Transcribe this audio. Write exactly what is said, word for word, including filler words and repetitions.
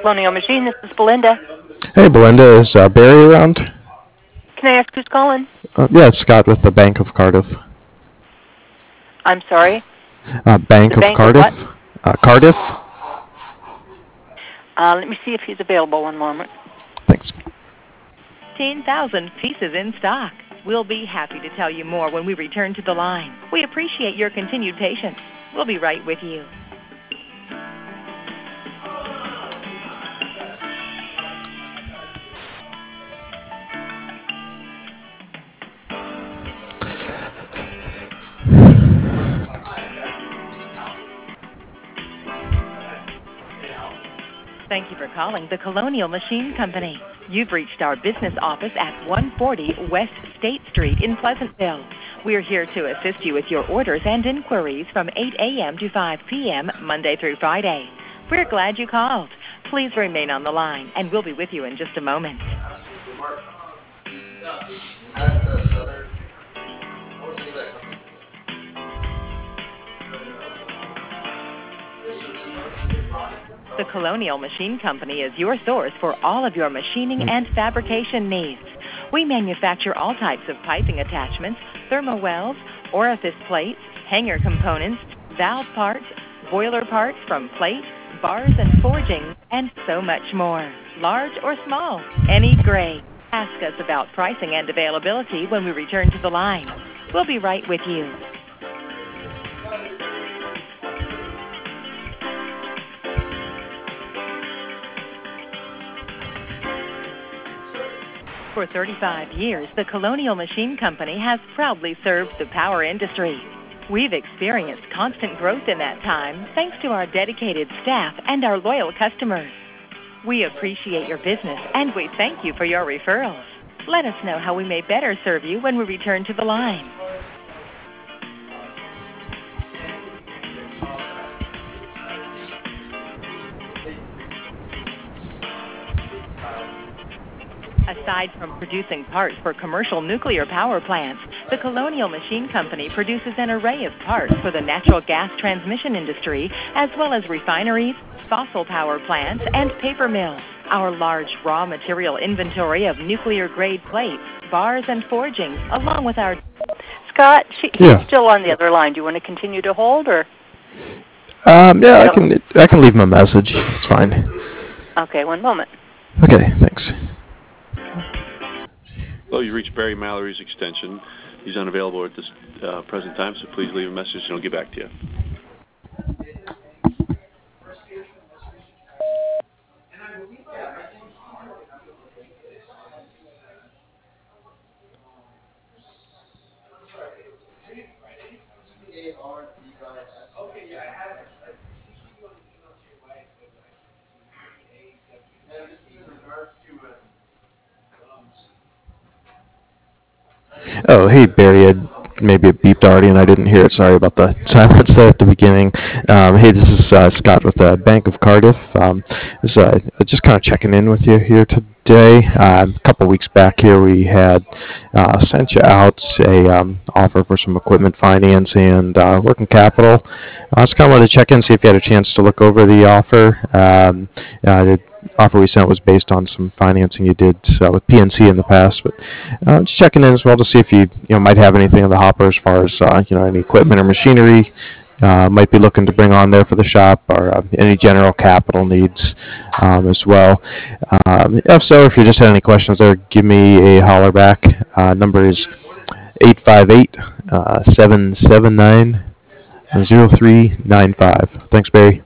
Colonial Machine. This is Belinda. Hey, Belinda, is uh, Barry around? Can I ask who's calling? Uh, yeah, it's Scott with the Bank of Cardiff. I'm sorry? Uh, Bank The of bank of Cardiff? what? Uh, Cardiff? Uh, let me see if he's available. One moment. Thanks. fifteen thousand pieces in stock. We'll be happy to tell you more when we return to the line. We appreciate your continued patience. We'll be right with you. Thank you for calling the Colonial Machine Company. You've reached our business office at one forty West State Street in Pleasantville. We're here to assist you with your orders and inquiries from eight a.m. to five p.m. Monday through Friday. We're glad you called. Please remain on the line, and we'll be with you in just a moment. The Colonial Machine Company is your source for all of your machining and fabrication needs. We manufacture all types of piping attachments, thermowells, orifice plates, hanger components, valve parts, boiler parts from plate, bars and forgings, and so much more. Large or small, any grade. Ask us about pricing and availability when we return to the line. We'll be right with you. For thirty-five years, the Colonial Machine Company has proudly served the power industry. We've experienced constant growth in that time thanks to our dedicated staff and our loyal customers. We appreciate your business and we thank you for your referrals. Let us know how we may better serve you when we return to the line. Aside from producing parts for commercial nuclear power plants, the Colonial Machine Company produces an array of parts for the natural gas transmission industry, as well as refineries, fossil power plants, and paper mills. Our large raw material inventory of nuclear-grade plates, bars, and forgings, along with our... Scott, she, Yeah. he's still on the other line. Do you want to continue to hold, or? Um, yeah, I can I can leave him a message. It's fine. Okay, one moment. Okay, thanks. Hello, you reached Barry Mallory's extension. He's unavailable at this uh, present time, so please leave a message and he'll get back to you. Oh, hey, Barry. I, maybe it beeped already and I didn't hear it. Sorry about the silence there at the beginning. Um, hey, this is uh, Scott with the Bank of Cardiff. Um, this, uh, just kind of checking in with you here today. Uh, a couple weeks back here, we had uh, sent you out a um, offer for some equipment finance and uh, working capital. I just kind of wanted to check in, see if you had a chance to look over the offer. Um, uh, the offer we sent was based on some financing you did uh, with P N C in the past, but uh, just checking in as well to see if you you know might have anything in the hopper as far as uh, you know any equipment or machinery uh, might be looking to bring on there for the shop, or uh, any general capital needs um, as well. Um, if so, if you just had any questions there, give me a holler back. Uh, number is eight five eight, seven seven nine, zero three nine five. Thanks, Barry.